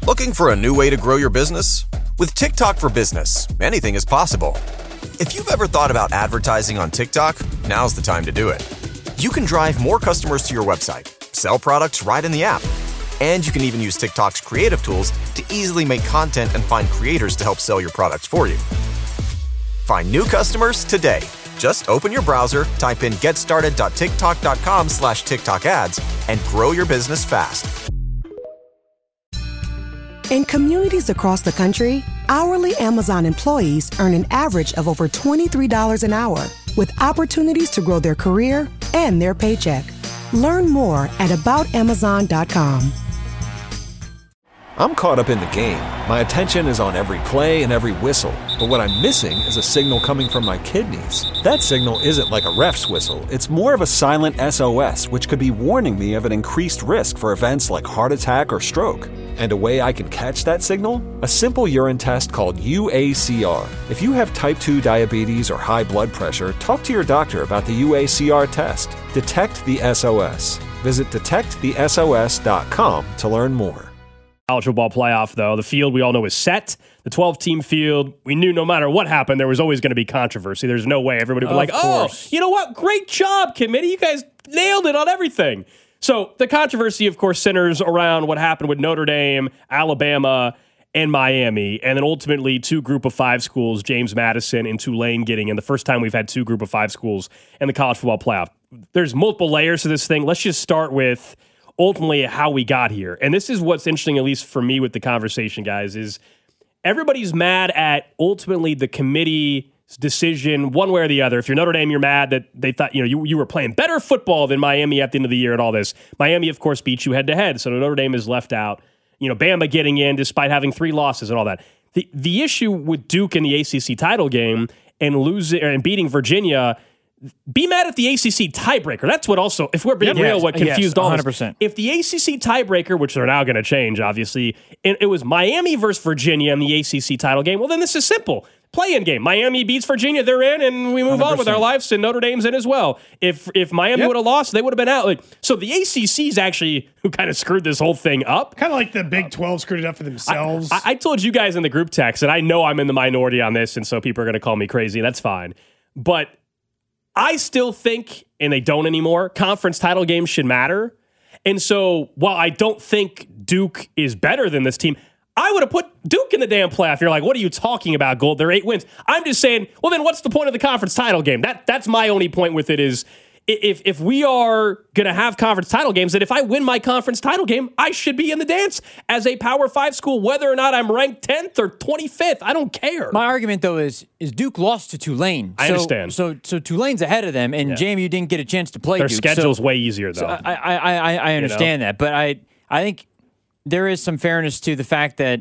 Looking for a new way to grow your business? With TikTok for Business, anything is possible. If you've ever thought about advertising on TikTok, now's the time to do it. You can drive more customers to your website, sell products right in the app, and you can even use TikTok's creative tools to easily make content and find creators to help sell your products for you. Find new customers today. Just open your browser, type in getstarted.tiktok.com/TikTok ads, and grow your business fast. In communities across the country, hourly Amazon employees earn an average of over $23 an hour, with opportunities to grow their career and their paycheck. Learn more at aboutamazon.com. I'm caught up in the game. My attention is on every play and every whistle. But what I'm missing is a signal coming from my kidneys. That signal isn't like a ref's whistle. It's more of a silent SOS, which could be warning me of an increased risk for events like heart attack or stroke. And a way I can catch that signal? A simple urine test called UACR. If you have type 2 diabetes or high blood pressure, talk to your doctor about the UACR test. Detect the SOS. Visit detectthesos.com to learn more. College football playoff, though. The field we all know is set. The 12-team field, we knew no matter what happened, there was always going to be controversy. There's no way everybody would be like, oh, you know what? Great job, committee. You guys nailed it on everything. So the controversy, of course, centers around what happened with Notre Dame, Alabama, and Miami, and then ultimately two group of five schools, James Madison and Tulane, getting in. The first time we've had two group of five schools in the college football playoff. There's multiple layers to this thing. Let's just start with ultimately how we got here. And this is what's interesting, at least for me with the conversation, guys, is everybody's mad at ultimately the committee's decision one way or the other. If you're Notre Dame, you're mad that they thought, you were playing better football than Miami at the end of the year and all this. Miami, of course, beat you head to head. So Notre Dame is left out. Bama getting in despite having 3 losses and all that. The issue with Duke in the ACC title game and losing and beating Virginia, be mad at the ACC tiebreaker. That's what also, if we're being real, what confused all of us. If the ACC tiebreaker, which they're now going to change, obviously, it was Miami versus Virginia in the ACC title game, well, then this is simple. Play-in game. Miami beats Virginia, they're in, and we move 100%. On with our lives, and Notre Dame's in as well. If Miami would have lost, they would have been out. So the ACC's actually who kind of screwed this whole thing up. Kind of like the Big 12 screwed it up for themselves. I told you guys in the group text, and I know I'm in the minority on this, and so people are going to call me crazy. That's fine. But I still think, and they don't anymore, conference title games should matter. And so while I don't think Duke is better than this team, I would have put Duke in the damn playoff. You're like, what are you talking about, Gold? They're 8 wins. I'm just saying, well, then what's the point of the conference title game? That's my only point with it is if we are going to have conference title games, that if I win my conference title game, I should be in the dance as a Power 5 school, whether or not I'm ranked 10th or 25th. I don't care. My argument, though, is Duke lost to Tulane. I understand. So Tulane's ahead of them, and JMU didn't get a chance to play Their Duke. Their schedule's way easier, though. So I understand that, but I think there is some fairness to the fact that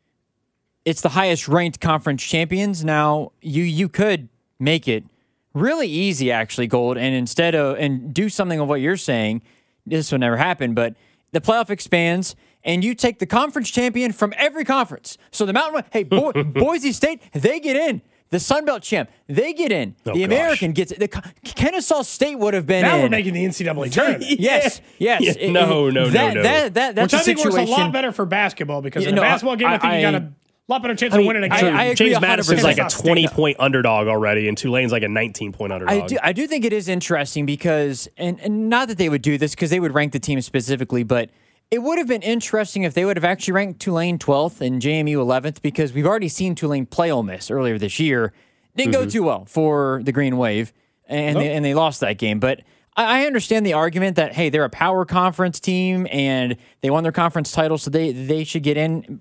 it's the highest ranked conference champions. Now, you could make it really easy, actually, Gold, and do something of what you're saying. This will never happen, but the playoff expands, and you take the conference champion from every conference. So the Mountain West, Boise State, they get in. The Sun Belt champ, they get in. American gets it. Kennesaw State would have been in. Now we're making the NCAA tournament. Yes. No. That's Which I think works a lot better for basketball because in a basketball game, I think you got a lot better chance of winning a game. I agree. James Madison's like a 20-point underdog already, and Tulane's like a 19-point underdog. I do think it is interesting because, and not that they would do this because they would rank the team specifically, but it would have been interesting if they would have actually ranked Tulane 12th and JMU 11th because we've already seen Tulane play Ole Miss earlier this year. Didn't go too well for the Green Wave, and they lost that game. But I understand the argument that, hey, they're a power conference team and they won their conference title, so they should get in.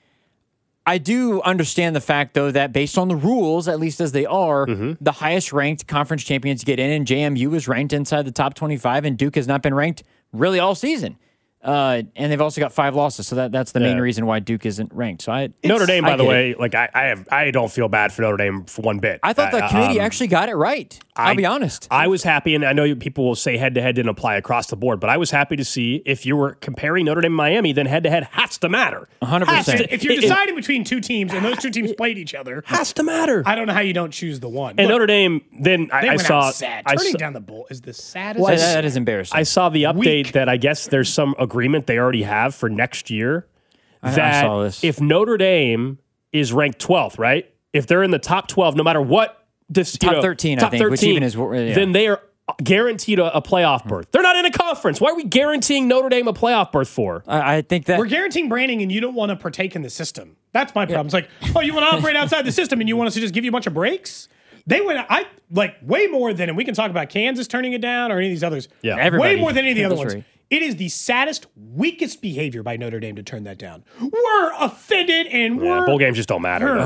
I do understand the fact, though, that based on the rules, at least as they are, the highest-ranked conference champions get in, and JMU is ranked inside the top 25, and Duke has not been ranked really all season. And they've also got 5 losses, so that's the main reason why Duke isn't ranked. So Notre Dame, by the way, like I don't feel bad for Notre Dame for one bit. I thought the committee actually got it right. I'll be honest. I was happy, and I know people will say head-to-head didn't apply across the board, but I was happy to see if you were comparing Notre Dame and Miami, then head-to-head has to matter. 100%. If you're deciding between two teams and those two teams played each other, has to matter. I don't know how you don't choose the one. And Notre Dame, then I saw sad. Turning down the bowl is the saddest. Well, that is embarrassing. I saw the update that I guess there's some agreement they already have for next year. that if Notre Dame is ranked 12th, right? If they're in the top 12, no matter what, top 13, I think, 13, which even is, then they are guaranteed a playoff berth. They're not in a conference. Why are we guaranteeing Notre Dame a playoff berth for? I think that we're guaranteeing branding, and you don't want to partake in the system. That's my problem. It's like, oh, you want to operate outside the system, and you want us to just give you a bunch of breaks? They went, way more than, and we can talk about Kansas turning it down or any of these others. Yeah, way more than any of the other ones. Right. It is the saddest, weakest behavior by Notre Dame to turn that down. We're offended, and bowl games just don't matter.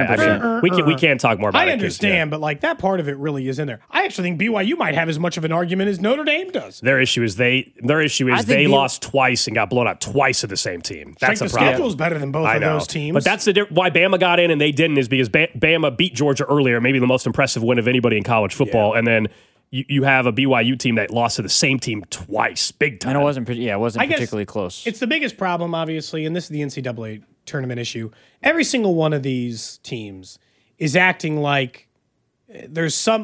We can't talk more about it. I understand, but that part of it really is in there. I actually think BYU might have as much of an argument as Notre Dame does. Their issue is they lost twice and got blown out twice of the same team. That's the problem. The schedule is better than both of those teams. But that's why Bama got in and they didn't, is because Bama beat Georgia earlier, maybe the most impressive win of anybody in college football, and then you have a BYU team that lost to the same team twice, big time. And it wasn't particularly close. It's the biggest problem, obviously, and this is the NCAA tournament issue. Every single one of these teams is acting like there's some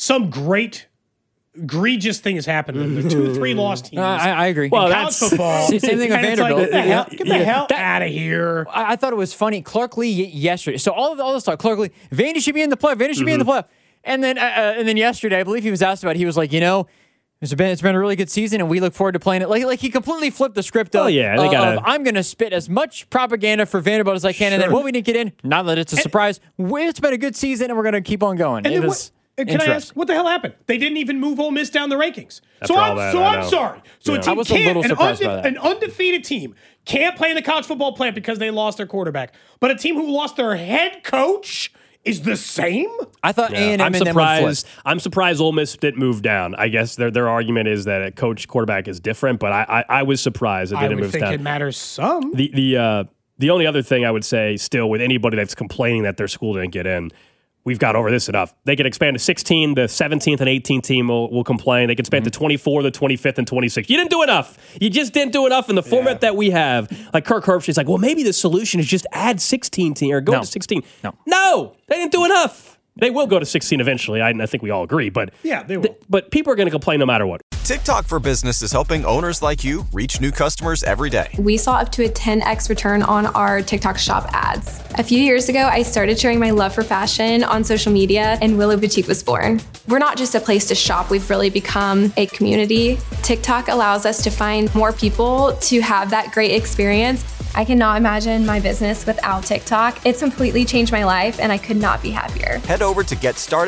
great egregious thing has happened. They're 2-3 loss teams. I agree. Well, that's football. Same thing with Vanderbilt. Get the hell out of here. I thought it was funny. Clark Lee yesterday. So all this talk, Clark Lee, Vandy should be in the playoff. Vandy should be in the playoff. And then yesterday, I believe he was asked about it. He was like, it's been a really good season, and we look forward to playing it. Like he completely flipped the script of, I'm going to spit as much propaganda for Vanderbilt as I can, and then what we didn't get in, not that it's a surprise. It's been a good season, and we're going to keep on going. And can I ask, what the hell happened? They didn't even move Ole Miss down the rankings. I'm sorry. So a team an undefeated team can't play in the college football playoff because they lost their quarterback, but a team who lost their head coach is the same? I thought A&M I'm surprised. I'm surprised Ole Miss didn't move down. I guess their argument is that a coach quarterback is different, but I was surprised it didn't move down. I would think it matters some. The only other thing I would say still with anybody that's complaining that their school didn't get in, we've got over this enough. They can expand to 16, the 17th and 18th team will complain. They can expand to 24, the 25th and 26th. You didn't do enough. You just didn't do enough in the format that we have. Like Kirk Herbstreit's like, well, maybe the solution is just add 16 team or go to 16. No, they didn't do enough. They will go to 16 eventually. I think we all agree. But yeah, they will. But people are going to complain no matter what. TikTok for Business is helping owners like you reach new customers every day. We saw up to a 10x return on our TikTok shop ads. A few years ago, I started sharing my love for fashion on social media, and Willow Boutique was born. We're not just a place to shop, we've really become a community. TikTok allows us to find more people to have that great experience. I cannot imagine my business without TikTok. It's completely changed my life, and I could not be happier. Head over to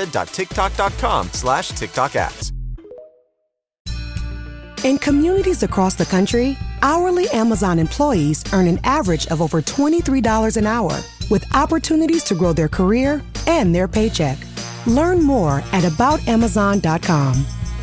getstarted.tiktok.com/TikTok ads. In communities across the country, hourly Amazon employees earn an average of over $23 an hour, with opportunities to grow their career and their paycheck. Learn more at aboutamazon.com.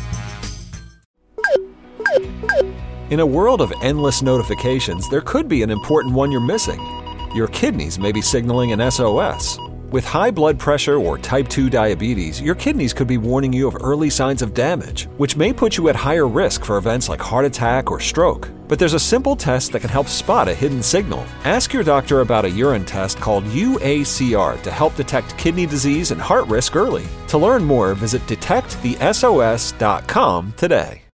In a world of endless notifications, there could be an important one you're missing. Your kidneys may be signaling an SOS. With high blood pressure or type 2 diabetes, your kidneys could be warning you of early signs of damage, which may put you at higher risk for events like heart attack or stroke. But there's a simple test that can help spot a hidden signal. Ask your doctor about a urine test called UACR to help detect kidney disease and heart risk early. To learn more, visit detectthesos.com today.